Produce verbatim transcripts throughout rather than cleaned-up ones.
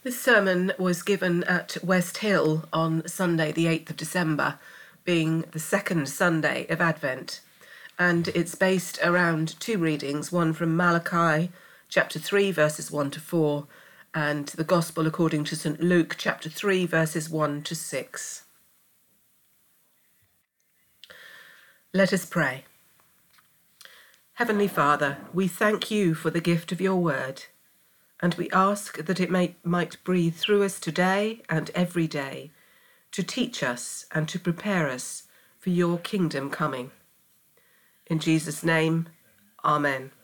This sermon was given at West Hill on Sunday, the eighth of December, being the second Sunday of Advent. And it's based around two readings, one from Malachi chapter three, verses one to four, and the Gospel according to Saint Luke chapter three, verses one to six. Let us pray. Heavenly Father, we thank you for the gift of your word, and we ask that it may, might breathe through us today and every day to teach us and to prepare us for your kingdom coming. In Jesus' name, Amen.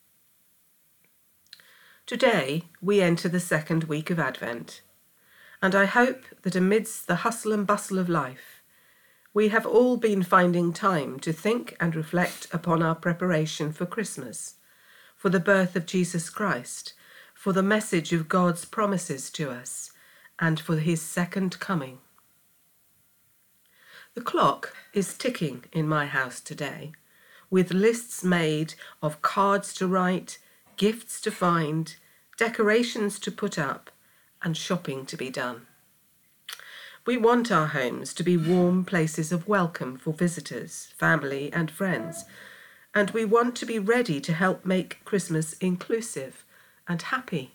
Today we enter the second week of Advent, and I hope that amidst the hustle and bustle of life, we have all been finding time to think and reflect upon our preparation for Christmas, for the birth of Jesus Christ, for the message of God's promises to us, and for his second coming. The clock is ticking in my house today, with lists made of cards to write, gifts to find, decorations to put up, and shopping to be done. We want our homes to be warm places of welcome for visitors, family, and friends, and we want to be ready to help make Christmas inclusive and happy.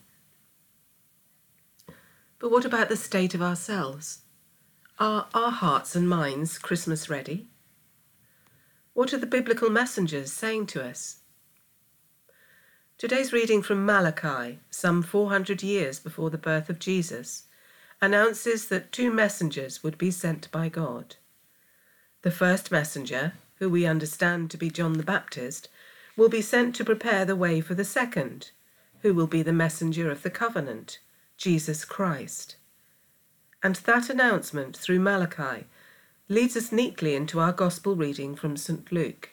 But what about the state of ourselves? Are our hearts and minds Christmas ready? What are the biblical messengers saying to us? Today's reading from Malachi, some four hundred years before the birth of Jesus, announces that two messengers would be sent by God. The first messenger, who we understand to be John the Baptist, will be sent to prepare the way for the second, who will be the messenger of the covenant, Jesus Christ. And that announcement through Malachi leads us neatly into our gospel reading from Saint Luke.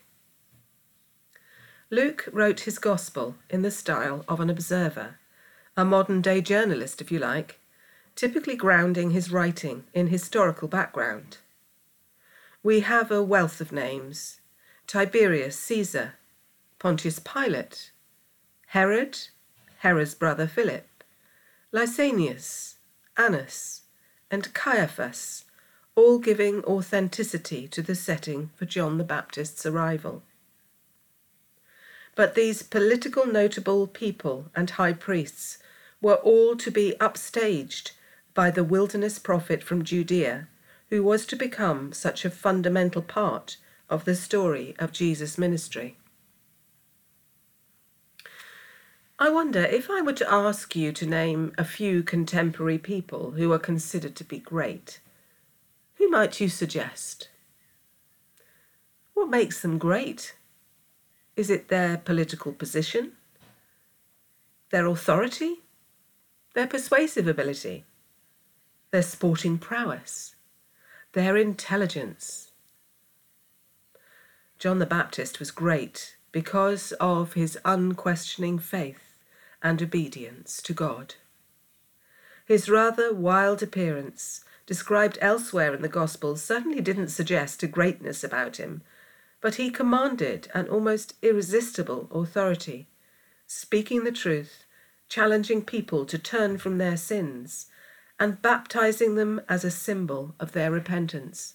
Luke wrote his gospel in the style of an observer, a modern-day journalist, if you like, typically grounding his writing in historical background. We have a wealth of names: Tiberius Caesar, Pontius Pilate, Herod, Herod's brother Philip, Lysanias, Annas, and Caiaphas, all giving authenticity to the setting for John the Baptist's arrival. But these political notable people and high priests were all to be upstaged by the wilderness prophet from Judea, who was to become such a fundamental part of the story of Jesus' ministry. I wonder, if I were to ask you to name a few contemporary people who are considered to be great, who might you suggest? What makes them great? Is it their political position, their authority, their persuasive ability, their sporting prowess, their intelligence? John the Baptist was great because of his unquestioning faith and obedience to God. His rather wild appearance, described elsewhere in the Gospels, certainly didn't suggest a greatness about him, but he commanded an almost irresistible authority, speaking the truth, challenging people to turn from their sins, and baptizing them as a symbol of their repentance.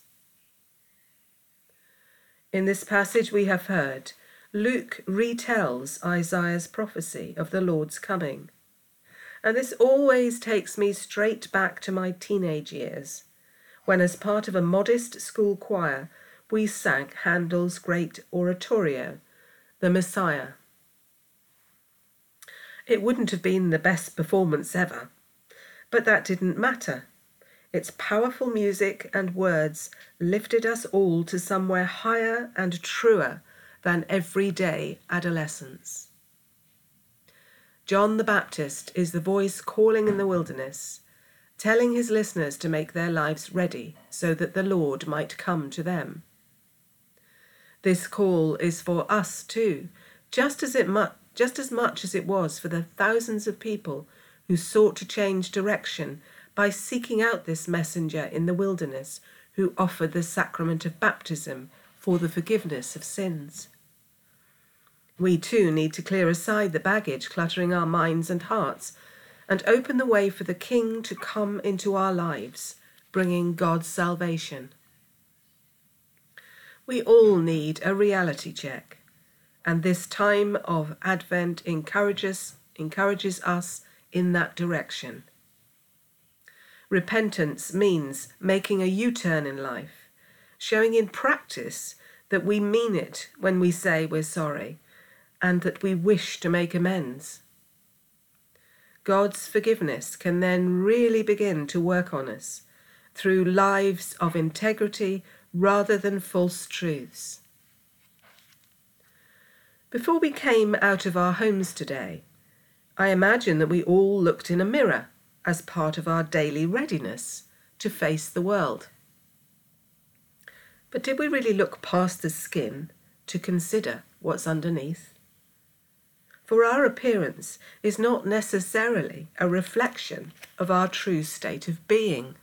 In this passage we have heard, Luke retells Isaiah's prophecy of the Lord's coming. And this always takes me straight back to my teenage years, when as part of a modest school choir, we sang Handel's great oratorio, The Messiah. It wouldn't have been the best performance ever, but that didn't matter. Its powerful music and words lifted us all to somewhere higher and truer than everyday adolescence. John the Baptist is the voice calling in the wilderness, telling his listeners to make their lives ready so that the Lord might come to them. This call is for us too, just as it mu- just as much as it was for the thousands of people who sought to change direction by seeking out this messenger in the wilderness, who offered the sacrament of baptism for the forgiveness of sins. We too need to clear aside the baggage cluttering our minds and hearts and open the way for the King to come into our lives, bringing God's salvation. We all need a reality check, and this time of Advent encourages, encourages us in that direction. Repentance means making a U-turn in life, showing in practice that we mean it when we say we're sorry and that we wish to make amends. God's forgiveness can then really begin to work on us through lives of integrity rather than false truths. Before we came out of our homes today, I imagine that we all looked in a mirror as part of our daily readiness to face the world. But did we really look past the skin to consider what's underneath? For our appearance is not necessarily a reflection of our true state of being.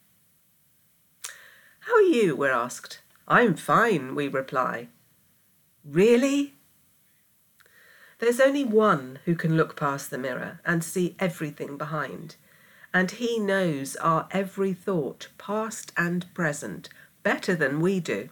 How are you? We're asked. I'm fine, we reply. Really? There's only one who can look past the mirror and see everything behind, and he knows our every thought, past and present, better than we do.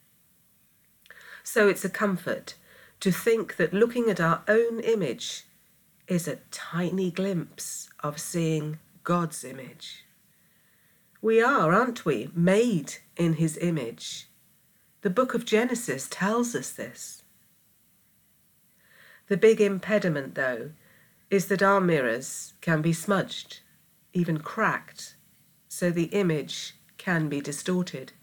So it's a comfort to think that looking at our own image is a tiny glimpse of seeing God's image. We are, aren't we, made in his image? The book of Genesis tells us this. The big impediment, though, is that our mirrors can be smudged, even cracked, so the image can be distorted.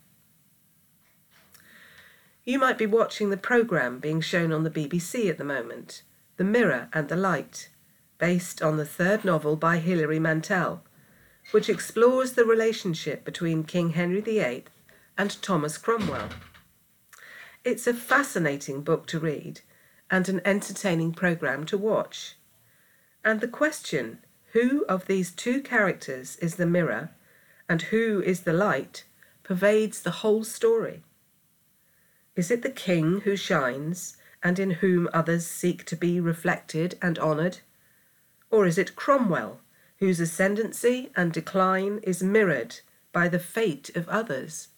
You might be watching the programme being shown on the B B C at the moment, The Mirror and the Light, based on the third novel by Hilary Mantel, which explores the relationship between King Henry the Eighth and Thomas Cromwell. It's a fascinating book to read and an entertaining programme to watch. And the question, who of these two characters is the mirror and who is the light, pervades the whole story. Is it the king who shines and in whom others seek to be reflected and honoured? Or is it Cromwell, whose ascendancy and decline is mirrored by the fate of others?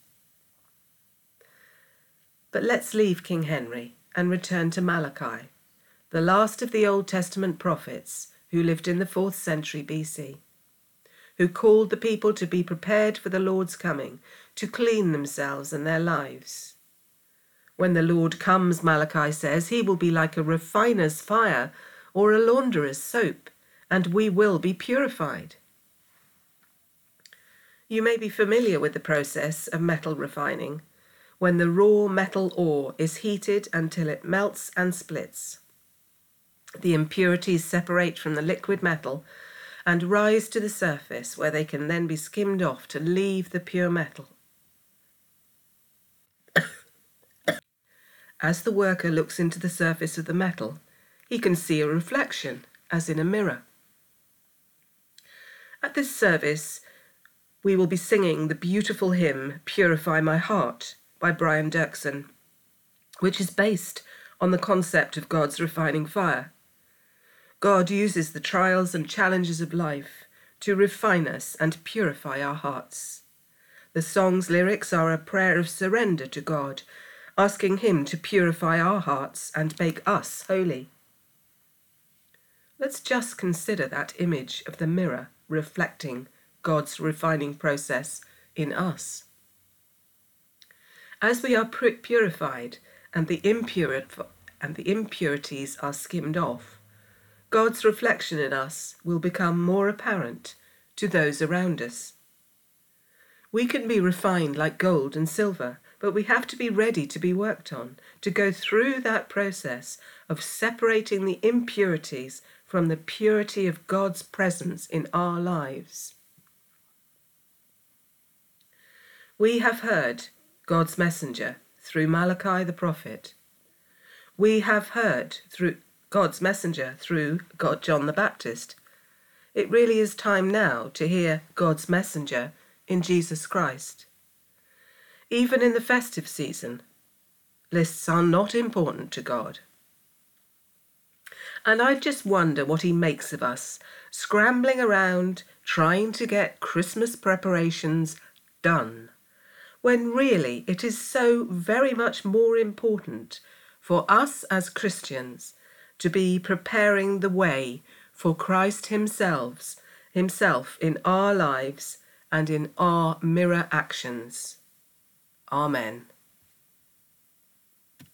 But let's leave King Henry and return to Malachi, the last of the Old Testament prophets who lived in the fourth century B C, who called the people to be prepared for the Lord's coming, to clean themselves and their lives. When the Lord comes, Malachi says, he will be like a refiner's fire or a launderer's soap, and we will be purified. You may be familiar with the process of metal refining, when the raw metal ore is heated until it melts and splits. The impurities separate from the liquid metal and rise to the surface, where they can then be skimmed off to leave the pure metal. As the worker looks into the surface of the metal, he can see a reflection, as in a mirror. At this service, we will be singing the beautiful hymn, Purify My Heart, by Brian Dirksen, which is based on the concept of God's refining fire. God uses the trials and challenges of life to refine us and purify our hearts. The song's lyrics are a prayer of surrender to God, asking him to purify our hearts and make us holy. Let's just consider that image of the mirror reflecting God's refining process in us. As we are purified and the impure and the impurities are skimmed off, God's reflection in us will become more apparent to those around us. We can be refined like gold and silver, but we have to be ready to be worked on, to go through that process of separating the impurities from the purity of God's presence in our lives. We have heard God's messenger through Malachi the prophet. We have heard through God's messenger through God, John the Baptist. It really is time now to hear God's messenger in Jesus Christ. Even in the festive season, lists are not important to God. And I just wonder what he makes of us, scrambling around, trying to get Christmas preparations done, when really it is so very much more important for us as Christians to be preparing the way for Christ himself, himself in our lives and in our mirror actions. Amen.